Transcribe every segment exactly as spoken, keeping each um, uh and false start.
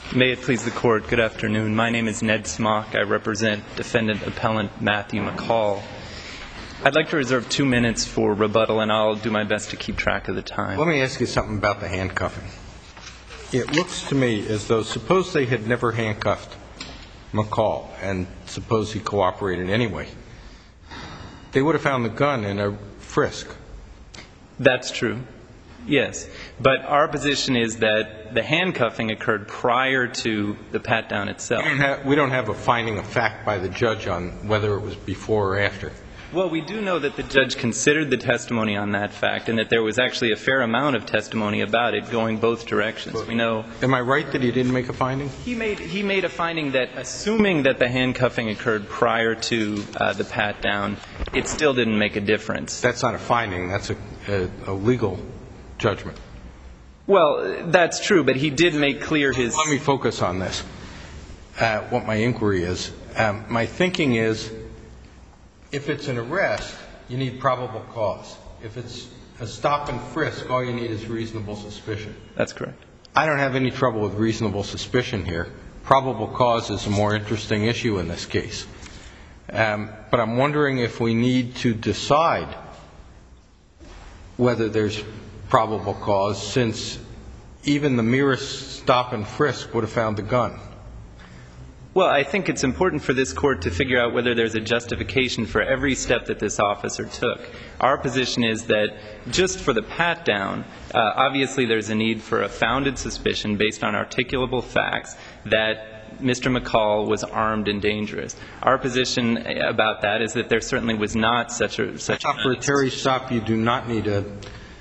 May it please the Court, good afternoon. My name is Ned Smock. I represent Defendant Appellant Matthew McCall. I'd like to reserve two minutes for rebuttal, and I'll do my best to keep track of the time. Let me ask you something about the handcuffing. It looks to me as though, suppose they had never handcuffed McCall, and suppose he cooperated anyway, they would have found the gun in a frisk. That's true, yes. But our position is that the handcuffing occurred prior to the pat-down itself. We don't have, we don't have a finding of fact by the judge on whether it was before or after. Well, we do know that the judge considered the testimony on that fact, and that there was actually a fair amount of testimony about it going both directions. We know. Am I right that he didn't make a finding? He made he made a finding that, assuming that the handcuffing occurred prior to uh, the pat-down, it still didn't make a difference. That's not a finding. That's a, a, a legal judgment. Well, that's true, but he did make clear his. Let me focus on this. Uh, what my inquiry is. Um, my thinking is, if it's an arrest, you need probable cause. If it's a stop and frisk, all you need is reasonable suspicion. That's correct. I don't have any trouble with reasonable suspicion here. Probable cause is a more interesting issue in this case. Um, but I'm wondering if we need to decide whether there's probable cause, since even the merest stop and frisk would have found the gun. Well, I think it's important for this Court to figure out whether there's a justification for every step that this officer took. Our position is that just for the pat-down, uh, obviously there's a need for a founded suspicion based on articulable facts that Mister McCall was armed and dangerous. Our position about that is that there certainly was not such a such a For a Terry stop, you do not need a,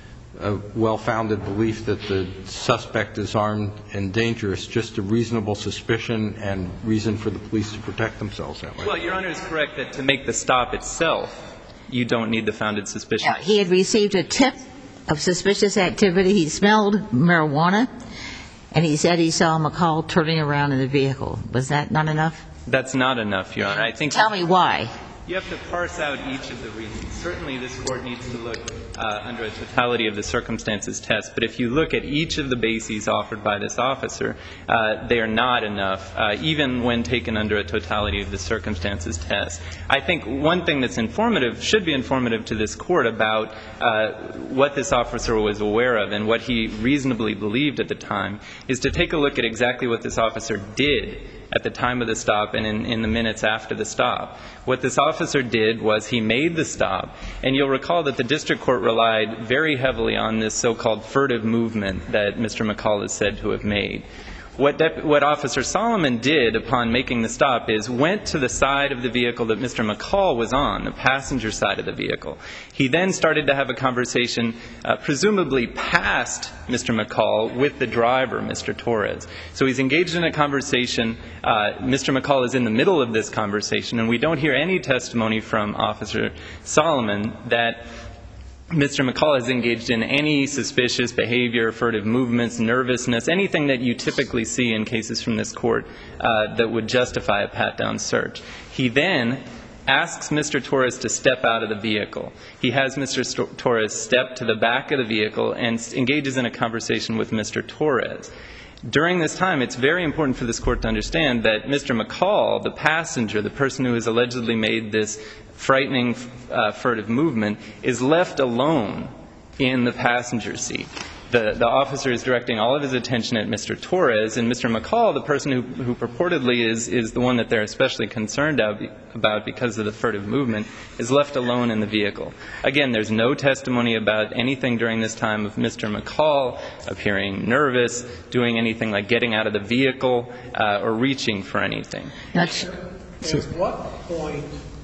a well-founded belief that the suspect is armed and dangerous, just a reasonable suspicion and reason for the police to protect themselves that way. Well, Your Honor is correct that to make the stop itself, you don't need the founded suspicion. Now, he had received a tip of suspicious activity. He smelled marijuana, and he said he saw McCall turning around in the vehicle. Was that not enough? That's not enough, Your Honor. I think Tell me why. You have to parse out each of the reasons. Certainly this Court needs to look uh, under a totality of the circumstances test, but if you look at each of the bases offered by this officer, uh, they are not enough, uh, even when taken under a totality of the circumstances test. I think one thing that's informative, should be informative to this Court about uh, what this officer was aware of and what he reasonably believed at the time, is to take a look at exactly what this officer did at the time of the stop and in, in the minutes after the stop. What this officer did was he made the stop, and you'll recall that the district court relied very heavily on this so-called furtive movement that Mister McCall is said to have made. What, Dep- what Officer Solomon did upon making the stop is went to the side of the vehicle that Mister McCall was on, the passenger side of the vehicle. He then started to have a conversation, uh, presumably past Mister McCall, with the driver, Mister Torres. So he's engaged in a conversation. Uh, Mister McCall is in the middle of this conversation, and we don't hear any testimony from Officer Solomon that Mister McCall has engaged in any suspicious behavior, furtive movements, nervousness, anything that you typically see in cases from this Court uh, that would justify a pat-down search. He then asks Mister Torres to step out of the vehicle. He has Mister St- Torres step to the back of the vehicle and engages in a conversation with Mister Torres. During this time, it's very important for this Court to understand that Mister McCall, the passenger, the person who has allegedly made this frightening, uh, furtive movement, is left alone in the passenger seat. The, the officer is directing all of his attention at Mister Torres, and Mister McCall, the person who, who purportedly is, is the one that they're especially concerned about because of the furtive movement, is left alone in the vehicle. Again, there's no testimony about anything during this time of Mister McCall appearing nervous, doing anything like getting out of the vehicle, uh, or reaching for anything. That's, At what point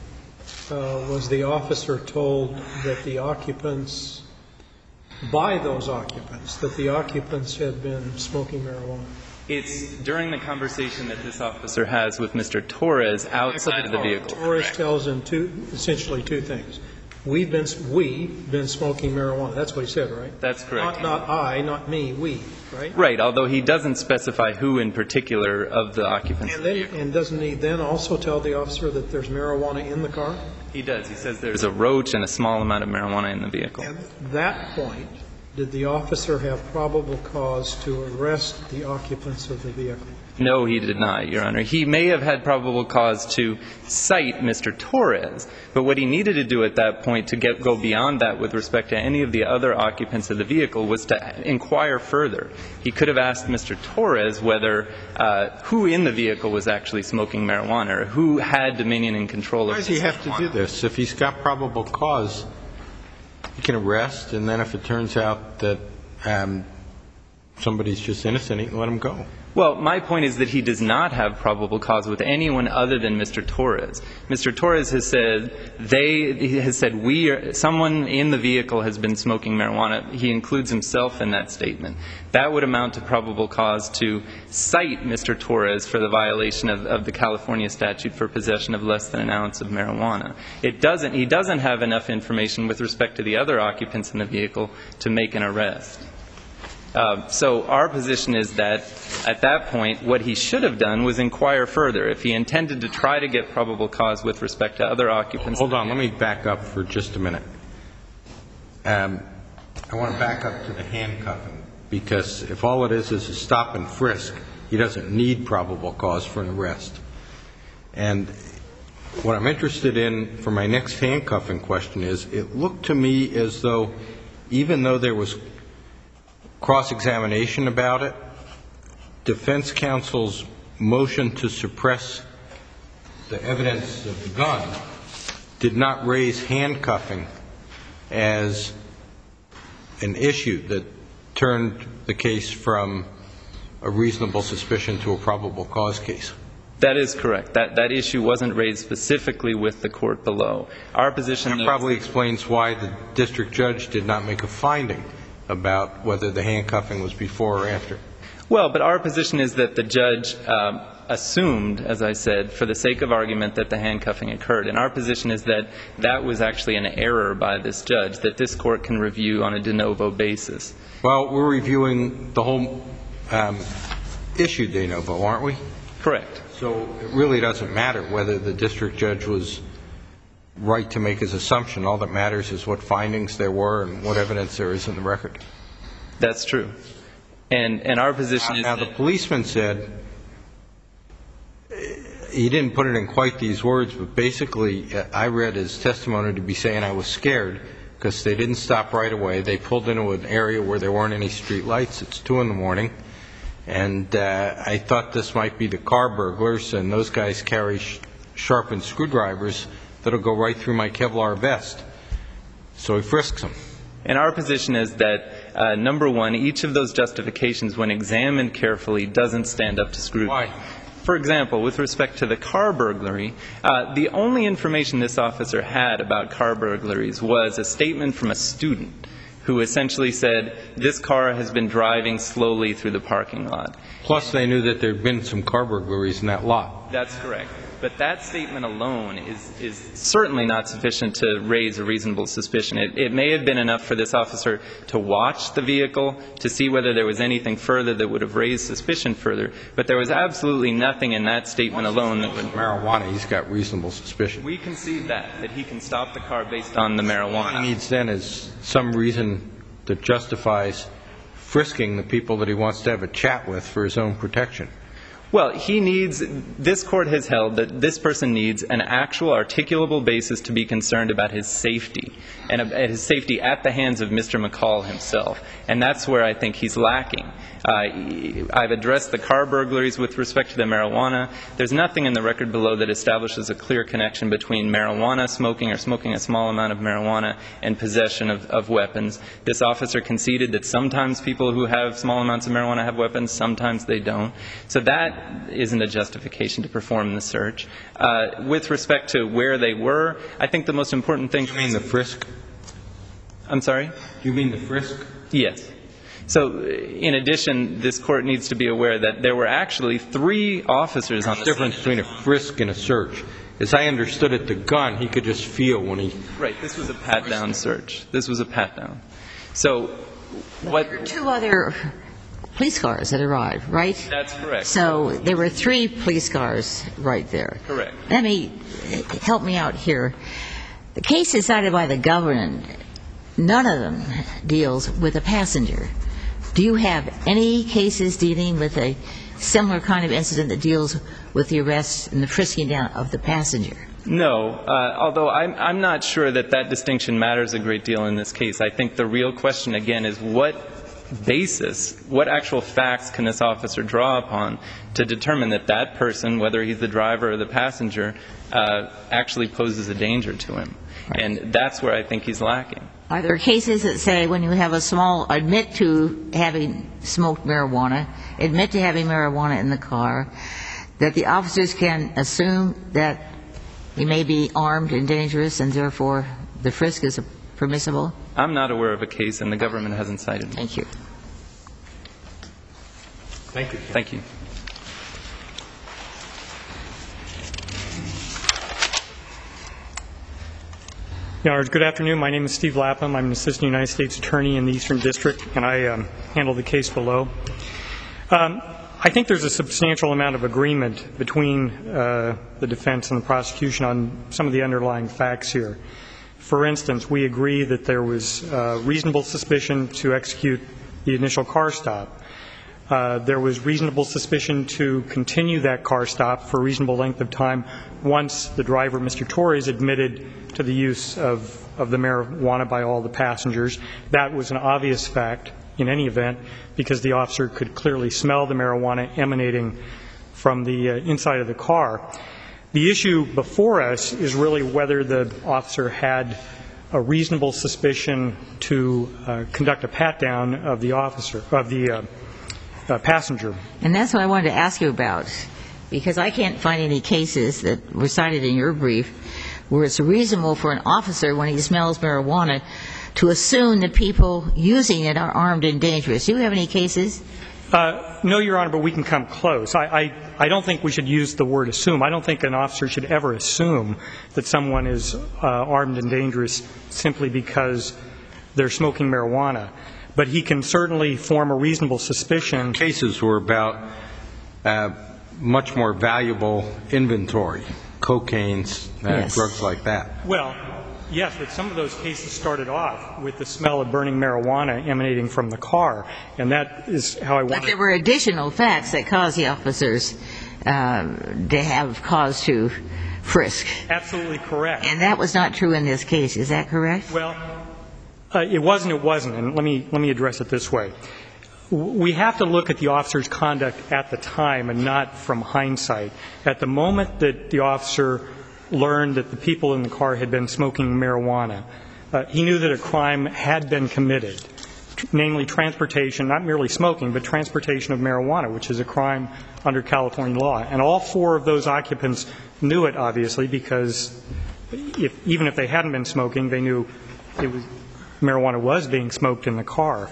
uh, was the officer told that the occupants, by those occupants, that the occupants had been smoking marijuana? It's during the conversation that this officer has with Mister Torres outside of the vehicle. Torres tells him two, essentially two things. We've been, we been smoking marijuana. That's what he said, right? That's correct. Not, not I, not me, we, right? Right, although he doesn't specify who in particular of the occupants. And, then, and doesn't he then also tell the officer that there's marijuana in the car? He does. He says there's a roach and a small amount of marijuana in the vehicle. At that point, did the officer have probable cause to arrest the occupants of the vehicle? No, he did not, Your Honor. He may have had probable cause to cite Mister Torres, but what he needed to do at that point to get, go beyond that with respect to any of the other occupants of the vehicle was to inquire further. He could have asked Mister Torres whether uh, who in the vehicle was actually smoking marijuana or who had dominion and control of Why does he have to do this? If he's got probable cause, he can arrest, and then if it turns out that um, somebody's just innocent, he can let him go. Well, my point is that he does not have probable cause with anyone other than Mister Torres. Mister Torres has said they he has said we are, someone in the vehicle has been smoking marijuana. He includes himself in that statement. That would amount to probable cause to cite Mister Torres for the violation of, of the California statute for possession of less than an ounce of marijuana. It doesn't. He doesn't have enough information with respect to the other occupants in the vehicle to make an arrest. Uh, so our position is that at that point, what he should have done was inquire further. If he intended to try to get probable cause with respect to other occupants. Hold on. Let me back up for just a minute. Um, I want to back up to the handcuffing, because if all it is is a stop and frisk, he doesn't need probable cause for an arrest. And what I'm interested in for my next handcuffing question is, it looked to me as though even though there was cross-examination about it, defense counsel's motion to suppress the evidence of the gun did not raise handcuffing as an issue that turned the case from a reasonable suspicion to a probable cause case. That is correct. That that issue wasn't raised specifically with the court below. Our position That probably explains why the district judge did not make a finding about whether the handcuffing was before or after. Well, but our position is that the judge um, assumed, as I said, for the sake of argument, that the handcuffing occurred. And our position is that that was actually an error by this judge, that this court can review on a de novo basis. Well, we're reviewing the whole um, issue de novo, aren't we? Correct. So it really doesn't matter whether the district judge was right to make his assumption. All that matters is what findings there were and what evidence there is in the record. That's true. And and our position now, is now that the policeman said, he didn't put it in quite these words, but basically I read his testimony to be saying I was scared because they didn't stop right away. They pulled into an area where there weren't any street lights. It's two in the morning. And uh, I thought this might be the car burglars, and those guys carry sh- sharpened screwdrivers that'll go right through my Kevlar vest. So he frisks them. And our position is that, uh, number one, each of those justifications, when examined carefully, doesn't stand up to scrutiny. Why? For example, with respect to the car burglary, uh, the only information this officer had about car burglaries was a statement from a student who essentially said, this car has been driving slowly through the parking lot. Plus they knew that there had been some car burglaries in that lot. That's correct. But that statement alone is, is certainly not sufficient to raise a reasonable suspicion. It, it may have been enough for this officer to watch the vehicle, to see whether there was anything further that would have raised suspicion further, but there was absolutely nothing in that statement alone that would... Marijuana, he's got reasonable suspicion. We concede that, that he can stop the car based on the marijuana. What he needs then is some reason that justifies frisking the people that he wants to have a chat with for his own protection. Well, he needs, this court has held that this person needs an actual articulable basis to be concerned about his safety, and at his safety at the hands of Mister McCall himself. And that's where I think he's lacking. Uh, I've addressed the car burglaries with respect to the marijuana. There's nothing in the record below that establishes a clear connection between marijuana smoking or smoking a small amount of marijuana and possession of, of weapons. This officer conceded that sometimes people who have small amounts of marijuana have weapons, sometimes they don't. So that isn't a justification to perform the search. Uh, with respect to where they were, I think the most important thing... You mean the frisk? I'm sorry? You mean the frisk? Yes. So, in addition, this court needs to be aware that there were actually three officers on the scene. The difference between a frisk and a search. As I understood it, the gun he could just feel when he... Right. This was a pat-down search. This was a pat-down. So, what... There were two other police cars that arrived, right? That's correct. So there were three police cars right there. Correct. Let me, help me out here. The case decided by the government none of them deals with a passenger. Do you have any cases dealing with a similar kind of incident that deals with the arrest and the frisking down of the passenger? No, uh, although I'm, I'm not sure that that distinction matters a great deal in this case. I think the real question, again, is what basis, what actual facts can this officer draw upon to determine that that person, whether he's the driver or the passenger, uh, actually poses a danger to him. Right. And that's where I think he's lacking. Are there cases that say when you have a small, admit to having smoked marijuana, admit to having marijuana in the car, that the officers can assume that he may be armed and dangerous and therefore the frisk is permissible? I'm not aware of a case and the government hasn't cited me. Thank you. Thank you. Thank you. Good afternoon. My name is Steve Lapham. I'm an assistant United States attorney in the Eastern District, and I um, handle the case below. Um, I think there's a substantial amount of agreement between uh, the defense and the prosecution on some of the underlying facts here. For instance, we agree that there was uh, reasonable suspicion to execute the initial car stop. Uh, there was reasonable suspicion to continue that car stop for a reasonable length of time once the driver, Mister Torres, admitted to the use of, of the marijuana by all the passengers. That was an obvious fact in any event because the officer could clearly smell the marijuana emanating from the uh, inside of the car. The issue before us is really whether the officer had a reasonable suspicion to uh, conduct a pat-down of the officer, of the uh, uh, passenger. And that's what I wanted to ask you about, because I can't find any cases that were cited in your brief where it's reasonable for an officer, when he smells marijuana, to assume that people using it are armed and dangerous. Do you have any cases? Uh, no, Your Honor, but we can come close. I, I, I don't think we should use the word assume. I don't think an officer should ever assume that someone is uh, armed and dangerous simply because they're smoking marijuana. But he can certainly form a reasonable suspicion. Cases were about uh, much more valuable inventory, cocaines, uh, yes. drugs like that. Well, yes, but some of those cases started off with the smell of burning marijuana emanating from the car, and that is how I want to... But there were additional facts that caused the officers uh, to have cause to frisk. Absolutely correct. And that was not true in this case. Is that correct? Well, uh, it wasn't, it wasn't, and let me, let me address it this way. We have to look at the officer's conduct at the time and not from hindsight. At the moment that the officer learned that the people in the car had been smoking marijuana, uh, he knew that a crime had been committed, tr- namely transportation, not merely smoking, but transportation of marijuana, which is a crime under California law. And all four of those occupants knew it, obviously, because if, even if they hadn't been smoking, they knew it was, marijuana was being smoked in the car.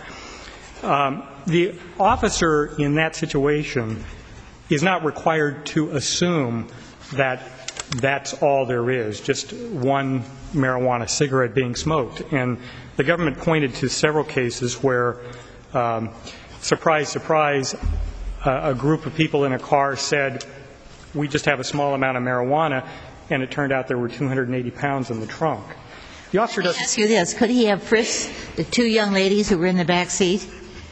Um, the officer in that situation is not required to assume that that's all there is, just one marijuana cigarette being smoked. And the government pointed to several cases where, um, surprise, surprise, uh, a group of people in a car said, we just have a small amount of marijuana, and it turned out there were two hundred eighty pounds in the trunk. The officer doesn't... Let me ask you this. Could he have frisked the two young ladies who were in the back seat?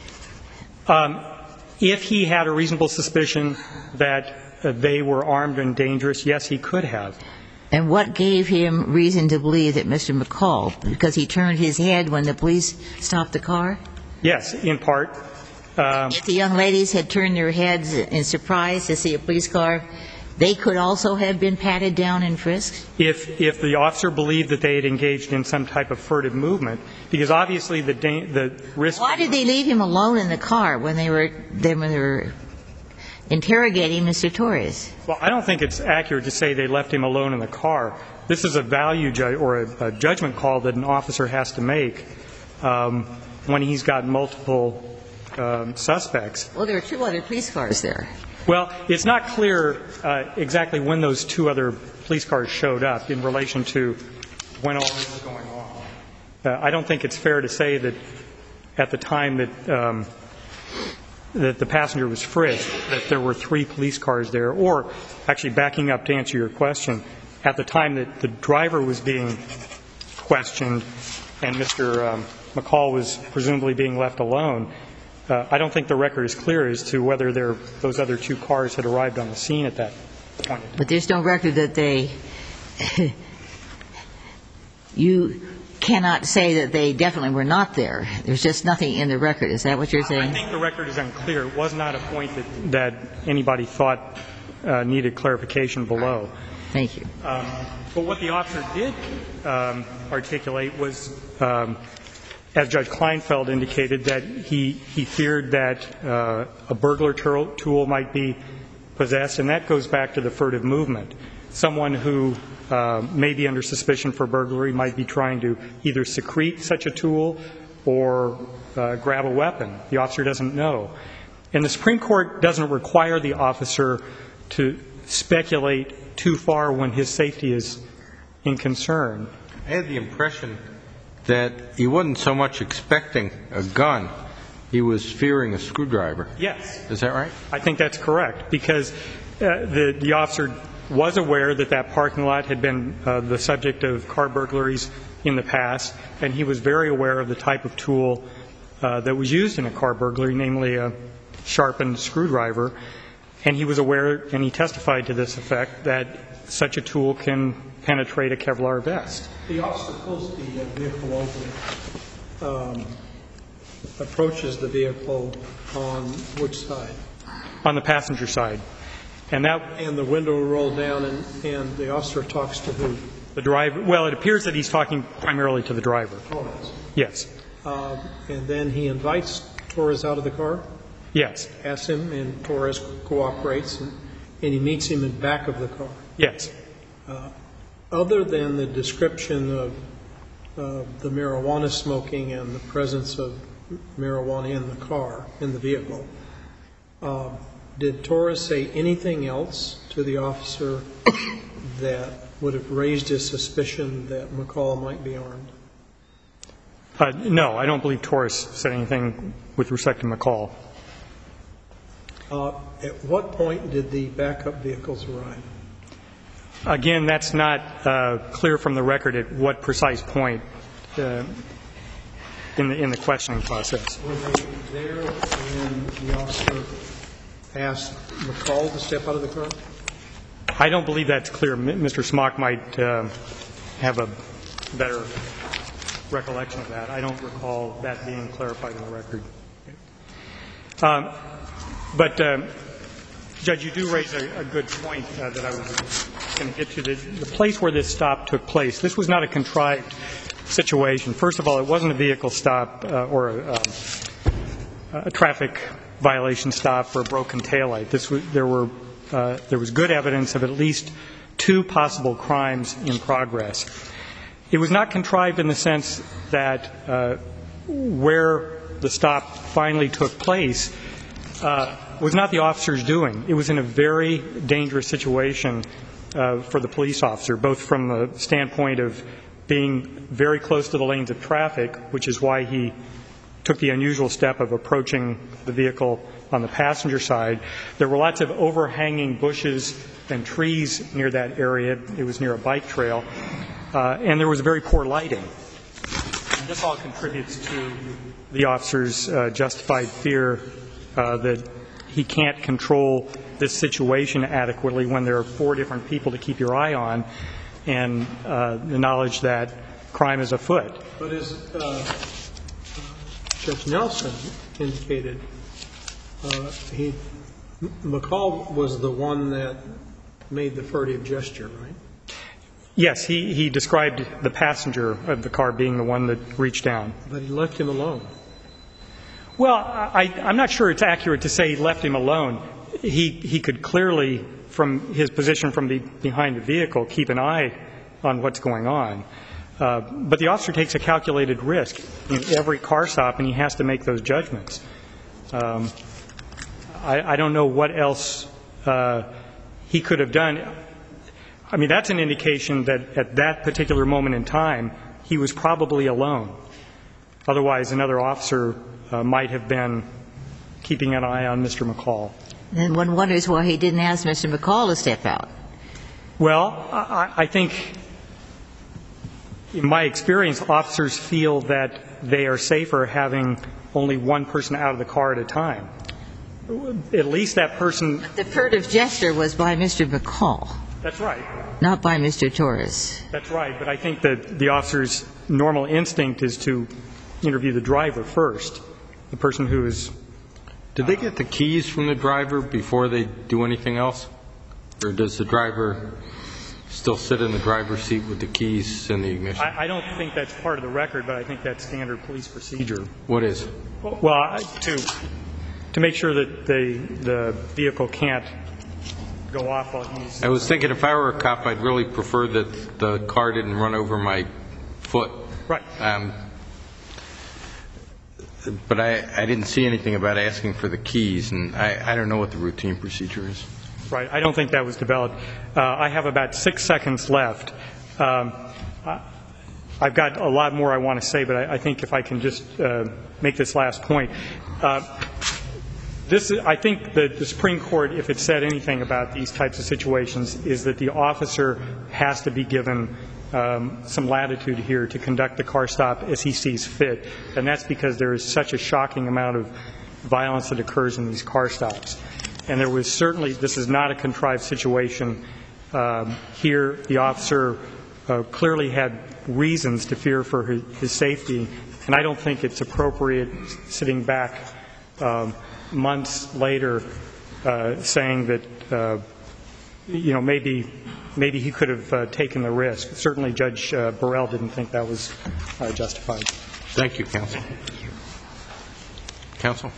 Um, if he had a reasonable suspicion that uh, they were armed and dangerous, yes, he could have. And what gave him reason to believe that Mister McCall, because he turned his head when the police stopped the car? Yes, in part. Um, if the young ladies had turned their heads in surprise to see a police car, they could also have been patted down and frisked? If, if the officer believed that they had engaged in some type of furtive movement, because obviously the, da- the risk... Why did they leave him alone in the car when they were, when they were interrogating Mister Torres? Well, I don't think it's accurate to say they left him alone in the car. This is a value ju- or a, a judgment call that an officer has to make um, when he's got multiple um, suspects. Well, there are two other police cars there. Well, it's not clear uh, exactly when those two other police cars showed up in relation to when all this was going on. Uh, I don't think it's fair to say that at the time that um, that the passenger was frisked, that there were three police cars there, or actually backing up to answer your question, at the time that the driver was being questioned, and Mister um, McCall was presumably being left alone, uh, I don't think the record is clear as to whether there, those other two cars had arrived on the scene at that point. But there's no record that they, you cannot say that they definitely were not there. There's just nothing in the record. Is that what you're saying? I think the record is unclear. It was not a point that, that anybody thought uh, needed clarification below. Thank you. Um, but what the officer did um, articulate was, um, as Judge Kleinfeld indicated, that he, he feared that uh, a burglar tool might be possessed, and that goes back to the furtive movement. Someone who uh, may be under suspicion for burglary might be trying to either secrete such a tool or uh, grab a weapon. The officer doesn't know. And the Supreme Court doesn't require the officer to speculate too far when his safety is in concern. I had the impression that he wasn't so much expecting a gun, he was fearing a screwdriver. Yes. Is that right? I think that's correct, because uh, the, the officer was aware that that parking lot had been uh, the subject of car burglaries in the past, and he was very aware of the type of tool uh, that was used in a car burglary, namely a sharpened screwdriver. And he was aware, and he testified to this effect, that such a tool can penetrate a Kevlar vest. The officer pulls the uh, vehicle over, um, approaches the vehicle on which side? On the passenger side. And that And the window rolled down, and, and the officer talks to who? the driver, well, it appears that he's talking primarily to the driver. Torres. Yes. Um, and then he invites Torres out of the car, Yes. asks him, and Torres cooperates, and, and he meets him in back of the car. Yes. Uh, other than the description of uh, the marijuana smoking and the presence of marijuana in the car, in the vehicle, uh, did Torres say anything else to the officer that would have raised his suspicion that McCall might be armed? Uh, no, I don't believe Torres said anything with respect to McCall. Uh, at what point did the backup vehicles arrive? Again, that's not uh, clear from the record at what precise point uh, in the in the questioning process. Were they there when the officer asked McCall to step out of the car? I don't believe that's clear. M- Mister Smock might uh, have a better recollection of that. I don't recall that being clarified in the record. Um, but, uh, Judge, you do raise a, a good point uh, that I was going to get to. The, the place where this stop took place, this was not a contrived situation. First of all, it wasn't a vehicle stop uh, or a, um, a traffic violation stop for a broken taillight. This was, there were uh, there was good evidence of at least two possible crimes in progress. It was not contrived in the sense that uh, where the stop finally took place uh, was not the officer's doing. It was in a very dangerous situation uh, for the police officer, both from the standpoint of being very close to the lanes of traffic, which is why he took the unusual step of approaching the vehicle on the passenger side. There were lots of overhanging bushes and trees near that area. It was near a bike trail. Uh, and there was very poor lighting. And this all contributes to the officer's uh, justified fear uh, that he can't control this situation adequately when there are four different people to keep your eye on, and uh, the knowledge that crime is afoot. But as uh, Judge Nelson indicated, uh, he, McCall was the one that made the furtive gesture, right? Yes, he, he described the passenger of the car being the one that reached down. But he left him alone. Well, I, I'm not sure it's accurate to say he left him alone. He, he could clearly, from his position from the, behind the vehicle, keep an eye on what's going on. Uh, but the officer takes a calculated risk in every car stop, and he has to make those judgments. Um, I, I don't know what else uh, he could have done. I mean, that's an indication that at that particular moment in time, he was probably alone. Otherwise, another officer uh, might have been keeping an eye on Mister McCall. And one wonders why he didn't ask Mister McCall to step out. Well, I, I think in my experience, officers feel that they are safer having only one person out of the car at a time. At least that person... The furtive gesture was by Mister McCall. That's right. Not by Mister Torres. That's right, but I think that the officer's normal instinct is to interview the driver first, the person who is... Did they get the keys from the driver before they do anything else? Or does the driver still sit in the driver's seat with the keys in the ignition? I, I don't think that's part of the record, but I think that's standard police procedure. What is? Well, I- to to make sure that the the vehicle can't go off while he's... I was thinking if I were a cop, I'd really prefer that the car didn't run over my foot. Right. Um, but I, I didn't see anything about asking for the keys, and I, I don't know what the routine procedure is. Right. I don't think that was developed. Uh, I have about six seconds left. Um, I, I've got a lot more I want to say, but I, I think if I can just uh, make this last point. Uh, this, I think that the Supreme Court, if it said anything about these types of situations, is that the officer has to be given um, some latitude here to conduct the car stop as he sees fit. And that's because there is such a shocking amount of violence that occurs in these car stops. And there was certainly, this is not a contrived situation. Um, here, the officer uh, clearly had reasons to fear for his, his safety, and I don't think it's appropriate sitting back um, months later uh, saying that, uh, you know, maybe maybe he could have uh, taken the risk. Certainly Judge uh, Burrell didn't think that was uh, justified. Thank you, counsel. Counsel?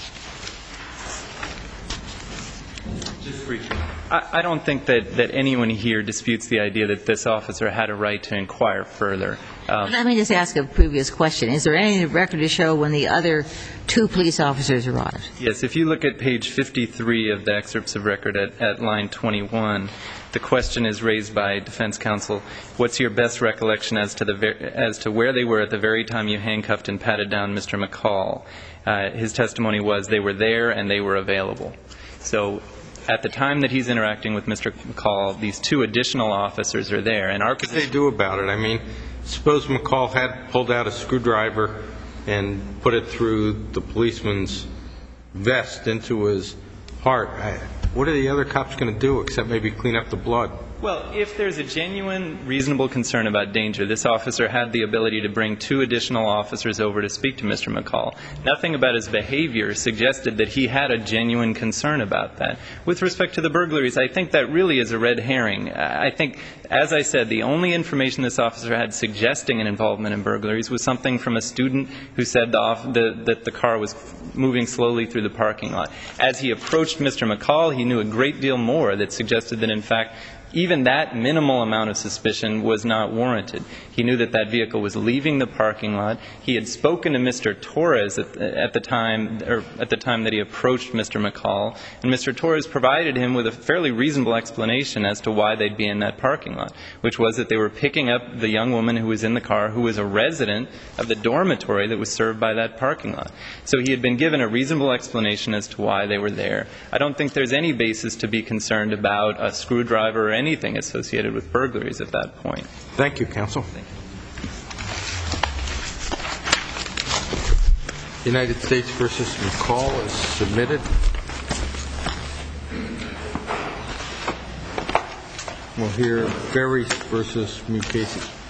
Just briefly. I, I don't think that, that anyone here disputes the idea that this officer had a right to inquire further. Um, Let me just ask a previous question. Is there any record to show when the other two police officers arrived? Yes, if you look at page fifty-three of the excerpts of record at, at line twenty-one, the question is raised by defense counsel, what's your best recollection as to, the ver- as to where they were at the very time you handcuffed and patted down Mister McCall? Uh, his testimony was they were there and they were available. So at the time that he's interacting with Mister McCall, these two additional officers are there. And our What position... did they do about it? I mean, suppose McCall had pulled out a screwdriver and put it through the policeman's vest into his heart. I, what are the other cops going to do except maybe clean up the blood? Well, if there's a genuine, reasonable concern about danger, this officer had the ability to bring two additional officers over to speak to Mister McCall. Nothing about his behavior suggested that he had a genuine concern about that. With respect to the burglaries, I think that really is a red herring. I think, as I said, the only information this officer had suggesting an involvement in burglaries was something from a student who said the off- the, that the car was moving slowly through the parking lot. As he approached Mister McCall, he knew a great deal more that suggested that, in fact, even that minimal amount of suspicion was not warranted. He knew that that vehicle was leaving the parking lot. He had spoken to Mister Torres at, at the time, or at the time that he approached Mister McCall, and Mister Torres provided him with a fairly reasonable explanation as to why they'd be in that parking lot, which was that they were picking up the young woman who was in the car, who was a resident of the dormitory that was served by that parking lot. So he had been given a reasonable explanation as to why they were there. I don't think there's any basis to be concerned about a screwdriver or anything associated with burglaries at that point. Thank you, counsel. United States versus McCall is submitted. We'll hear Ferris versus Mukasey.